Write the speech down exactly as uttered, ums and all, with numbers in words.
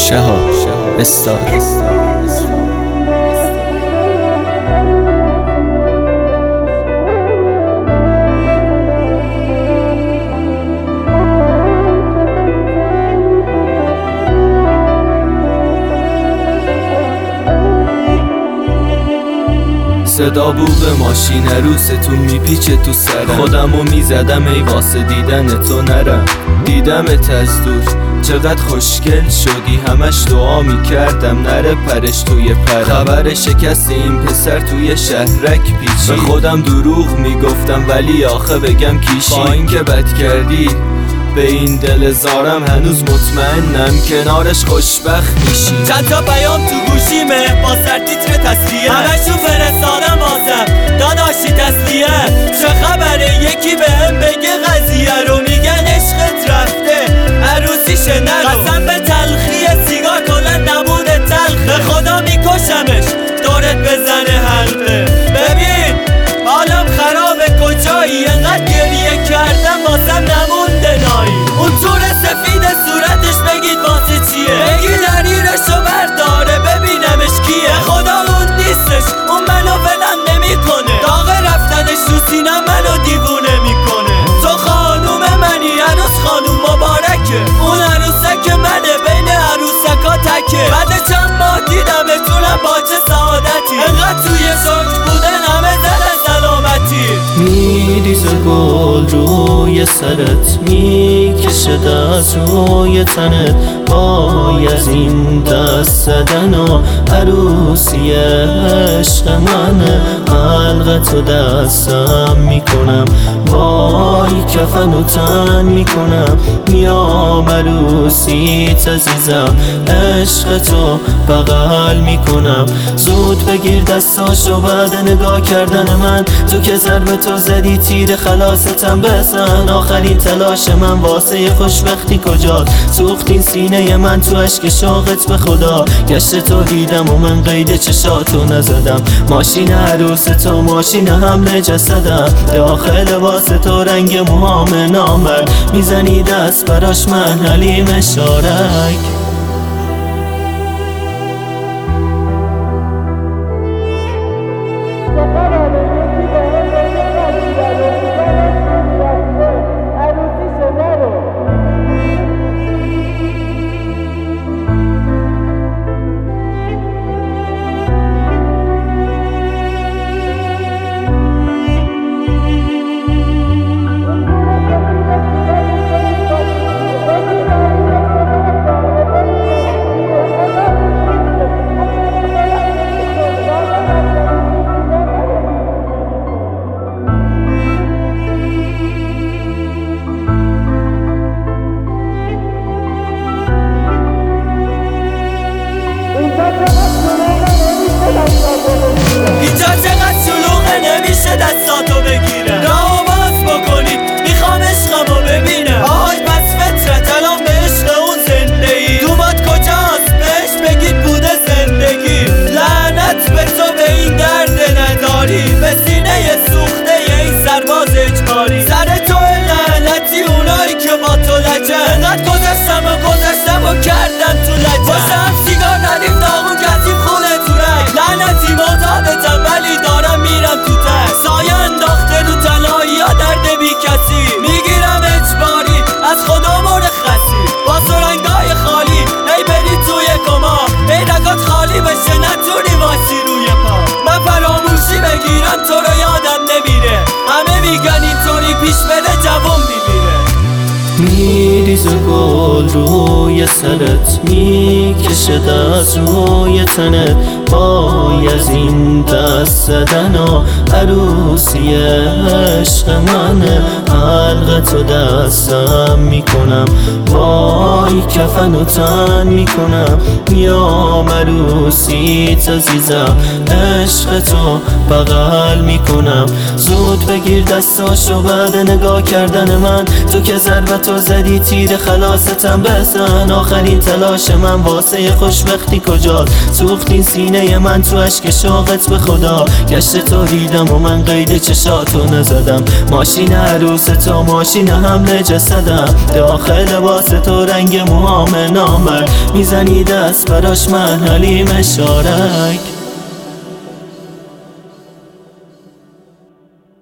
شهاب استار. صدا بوق ماشین عروستون میپیچه تو سرم، خودمو میزدم ای واسه دیدن تو نرم. دیدمت از دور چقدر خوشگل شدی، همش دعا میکردم نره پرش توی پرم. خبر شکست این پسر توی شهرک پیچی، به خودم دروغ میگفتم ولی آخه بگم کیشی. با این که بد کردی به این دل زارم، هنوز مطمئنم کنارش خوشبخت میشی. چند تا پیام تو گوشیمه با سر تیتر تسلیه، همشون فرستادم واسم داداشی تسلیه. چه خبره یکی بهم بگه قضیه رو، میگن عشقت رفته عروسیشه نرو. قسم به تلخی سیگار کلا نمونه تلخه، به خدا میکشمش دورت بزنه حلقه. ببین حالم خرابه کجایی، انقدر گریه کردم واسم نمونده نایی. اون تور سفید صورتش بگید واسه چیه، بگید دریرشو برداره ببینمش کیه. خدا اون نیستش، اون منو ولم نمیکنه، داغ رفتنش تو سینم منو دیوونه میکنه. تو خانوم منی هنوز خانوم مبارکه، اون عروسک منه بین عروسکا تکه. بعد چند ماه دیدمتونم با چه سعادتی، انقدر توی شوک بودن همه دل سلامتی. میریزه گل روی سرت، میکشد از روی تنت، وای از این دست زدن و عروسی عشق منه. حلقتو دستم میکنم، وای کفن و تن میکنم، میام عروسیت عزیزم، عشقتو بغل میکنم. زود بگیر دستاشو بعد نگاه کردن من، تو که ضربه تو زدی تیر خلاصتم بزن. آخرین تلاش من واسه خوشبختی کجاست، سوخت این سینه من تو عشق شوقت به خدا. گشت تو دیدم و من قید چشاتو نزدم، ماشین عروس تو ماشین حمل جسدم. داخل لباس تو رنگ موهام نامرد، میزنی دست براش من حلیم شارک. اینجا چقدر شلوغه نمیشه دستاتو بگیره، راهو باز بکنید میخوام عشقمو ببینه. آهای پس فطرت الان به عشق اون زنده ای، دومات کجاست بهش بگید بوده زندگی. لعنت به تو به این درد نداری، به سینه سوخته این سرباز اجباری. سر تو لعنتی اونایی که با تو لجه، انقدر گذشتم و گذشتم و کردم تو لجه. واسم سیگار ندیم داغون کردیم خونه تو رنگ، لعنتی معتادتم ولی دارم میرم تو تک. سایه انداخته رو تنهایی یا درد بی کسی، میگیرم اجباری از خدا مرخصی. با سرنگای خالی ای بری توی کما، ای رگات خالی بشه نتونی واسی روی پا. من فراموشی بگیرم تو رو یادم نمیره، همه میگن اینطوری پیش بره جوون میمیره. میریزه گل روی سرت، میکشد از روی تنت، وای از این دست زدن و عروسی عشق منه. حلقتو دستم میکنم، وای کفن و تن میکنم، میام عروسیت عزیزم، عشقتو بغل میکنم. زود بگیر دستاشو بعد نگاه کردن من، تو که ضربتو زدی تیر خلاصتم بزن. آخرین تلاش من واسه خوشبختی کجاست، سوخت این سینه من تو عشق شوقت به خدا. گشت تو دیدم و من قید پرده چشاتو نزدم. ماشین عروس تو ماشین حمل جسدم، داخل لباس تو رنگ موهام نامرد، میزنی دست براش من حلیم شارک.